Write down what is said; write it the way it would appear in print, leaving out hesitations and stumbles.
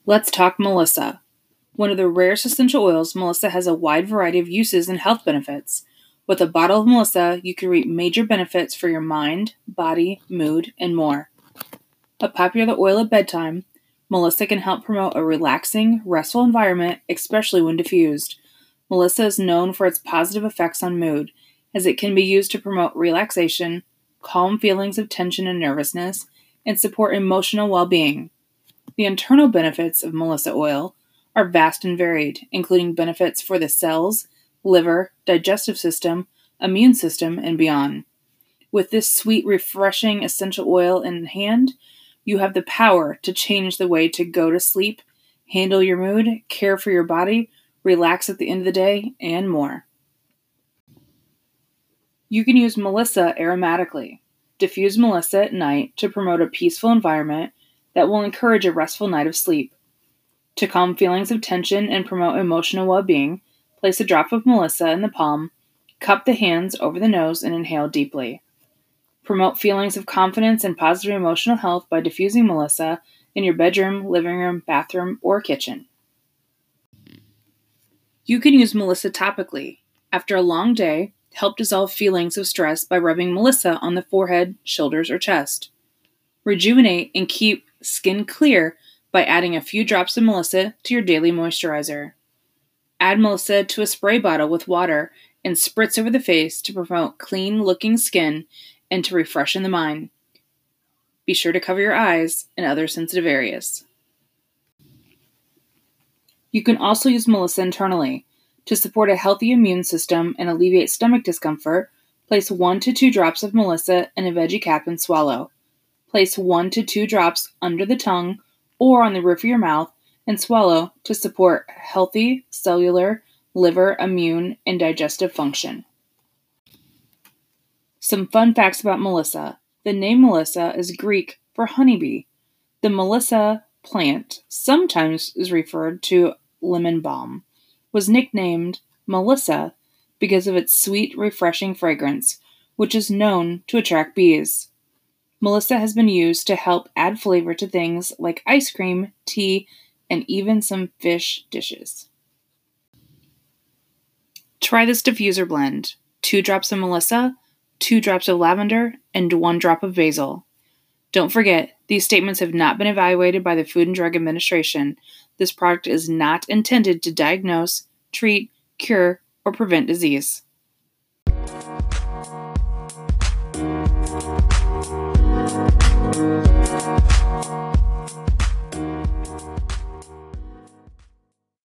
Let's talk Melissa. One of the rarest essential oils, Melissa has a wide variety of uses and health benefits. With a bottle of Melissa, you can reap major benefits for your mind, body, mood, and more. A popular oil at bedtime, Melissa can help promote a relaxing, restful environment, especially when diffused. Melissa is known for its positive effects on mood, as it can be used to promote relaxation, calm feelings of tension and nervousness, and support emotional well-being. The internal benefits of Melissa oil are vast and varied, including benefits for the cells, liver, digestive system, immune system, and beyond. With this sweet, refreshing essential oil in hand, you have the power to change the way to go to sleep, handle your mood, care for your body, relax at the end of the day, and more. You can use Melissa aromatically. Diffuse Melissa at night to promote a peaceful environment that will encourage a restful night of sleep. To calm feelings of tension and promote emotional well-being, place a drop of Melissa in the palm, cup the hands over the nose, and inhale deeply. Promote feelings of confidence and positive emotional health by diffusing Melissa in your bedroom, living room, bathroom, or kitchen. You can use Melissa topically. After a long day, help dissolve feelings of stress by rubbing Melissa on the forehead, shoulders, or chest. Rejuvenate and keep skin clear by adding a few drops of Melissa to your daily moisturizer. Add Melissa to a spray bottle with water and spritz over the face to promote clean-looking skin and to refreshen the mind. Be sure to cover your eyes and other sensitive areas. You can also use Melissa internally. To support a healthy immune system and alleviate stomach discomfort, place 1 to 2 drops of Melissa in a veggie cap and swallow. Place 1 to 2 drops under the tongue or on the roof of your mouth and swallow to support healthy cellular, liver, immune, and digestive function. Some fun facts about Melissa. The name Melissa is Greek for honeybee. The Melissa plant, sometimes is referred to lemon balm, was nicknamed Melissa because of its sweet, refreshing fragrance, which is known to attract bees. Melissa has been used to help add flavor to things like ice cream, tea, and even some fish dishes. Try this diffuser blend. 2 drops of Melissa, 2 drops of lavender, and 1 drop of basil. Don't forget, these statements have not been evaluated by the Food and Drug Administration. This product is not intended to diagnose, treat, cure, or prevent disease.